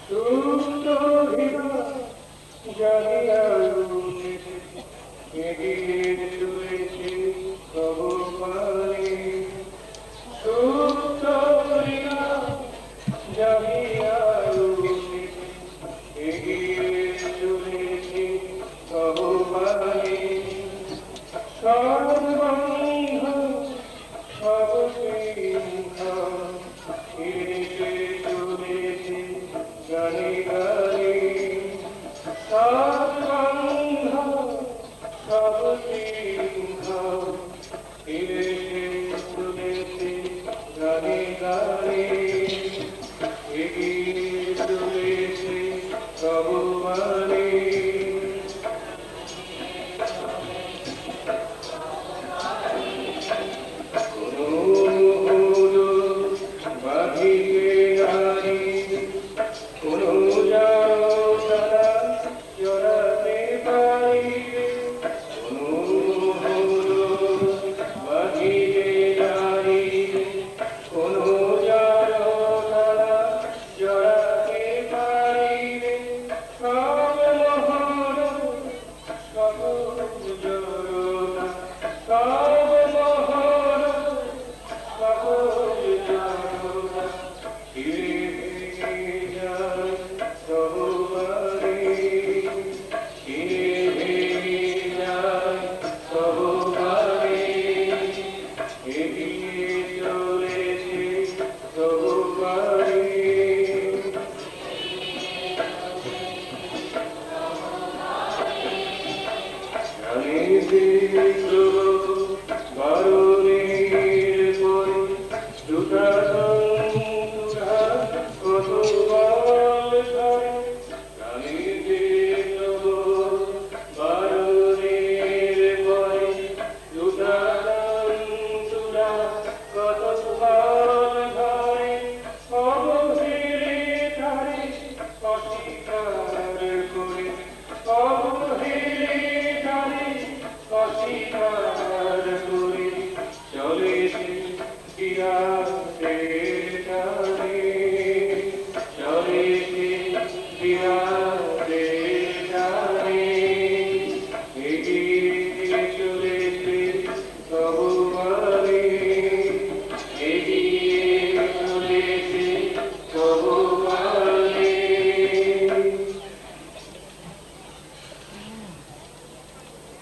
সুপ্ত হৃদয় জানিয়া উঠেছে, এগিয়ে চলেছে তবু পানে। সুপ্ত হৃদয় জানিয়া উঠেছে, এগিয়ে চলেছে তবু পানে। সর্বন্ধ সব সিংহ এসে চলেছে গানে গানে। সর্বন্ধ সব সিংহ এসে চলেছে গানে গানে।